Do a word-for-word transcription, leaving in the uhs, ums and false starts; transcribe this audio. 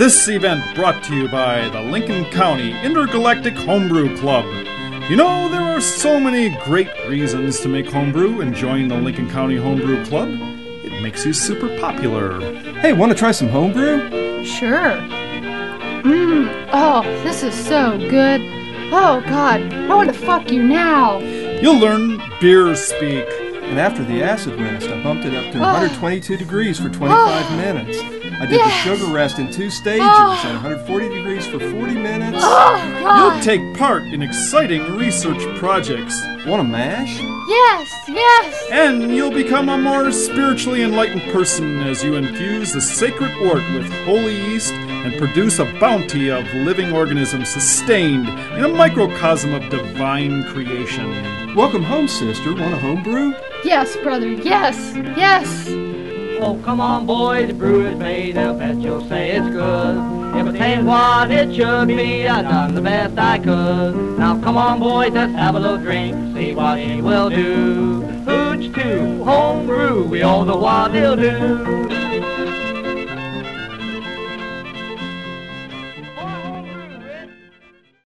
This event brought to you by the Lincoln County Intergalactic Homebrew Club. You know, there are so many great reasons to make homebrew, and join the Lincoln County Homebrew Club, it makes you super popular. Hey, want to try some homebrew? Sure. Mmm, oh, this is so good. Oh, God, I want to fuck you now. You'll learn beer speak. And after the acid rest, I bumped it up to one hundred twenty-two degrees for twenty-five oh. minutes. I did yes. the sugar rest in two stages oh. at one hundred forty degrees for forty minutes. Oh, God. You'll take part in exciting research projects. Want a mash? Yes, yes. And you'll become a more spiritually enlightened person as you infuse the sacred wort with holy yeast and produce a bounty of living organisms sustained in a microcosm of divine creation. Welcome home, sister. Want a home brew? Yes, brother, yes, yes. Oh, come on, boy, the brew is made. I'll bet you'll say it's good. If it ain't what it should be, I done the best I could. Now, come on, boys, let's have a little drink, see what he will do. Hooch too, home brew, we all know what he'll do.